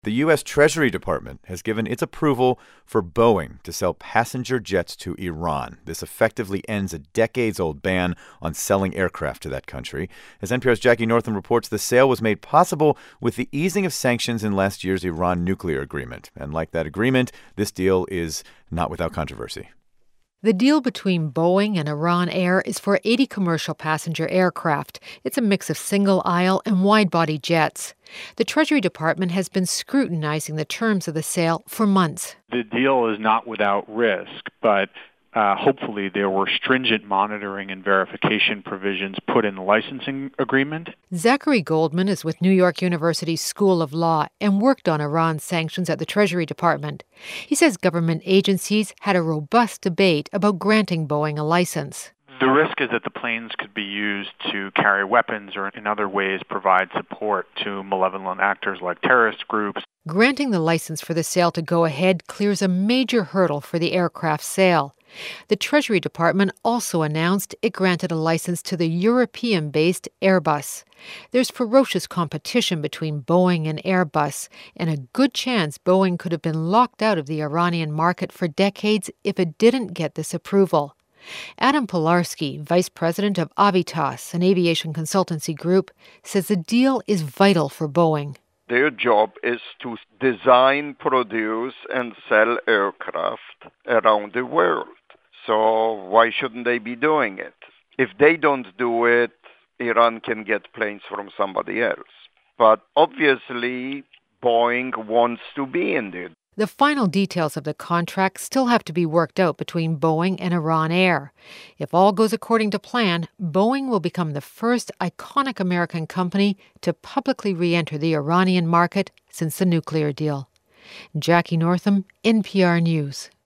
The U.S. Treasury Department has given its approval for Boeing to sell passenger jets to Iran. This effectively ends a decades-old ban on selling aircraft to that country. As NPR's Jackie Northam reports, the sale was made possible with the easing of sanctions in last year's Iran nuclear agreement. And like that agreement, this deal is not without controversy. The deal between Boeing and Iran Air is for 80 commercial passenger aircraft. It's a mix of single-aisle and wide-body jets. The Treasury Department has been scrutinizing the terms of the sale for months. The deal is not without risk, but hopefully there were stringent monitoring and verification provisions put in the licensing agreement. Zachary Goldman is with New York University's School of Law and worked on Iran sanctions at the Treasury Department. He says government agencies had a robust debate about granting Boeing a license. The risk is that the planes could be used to carry weapons or in other ways provide support to malevolent actors like terrorist groups. Granting the license for the sale to go ahead clears a major hurdle for the aircraft sale. The Treasury Department also announced it granted a license to the European-based Airbus. There's ferocious competition between Boeing and Airbus, and a good chance Boeing could have been locked out of the Iranian market for decades if it didn't get this approval. Adam Pilarski, vice president of Avitas, an aviation consultancy group, says the deal is vital for Boeing. Their job is to design, produce, and sell aircraft around the world. So why shouldn't they be doing it? If they don't do it, Iran can get planes from somebody else. But obviously, Boeing wants to be in it. The final details of the contract still have to be worked out between Boeing and Iran Air. If all goes according to plan, Boeing will become the first iconic American company to publicly re-enter the Iranian market since the nuclear deal. Jackie Northam, NPR News.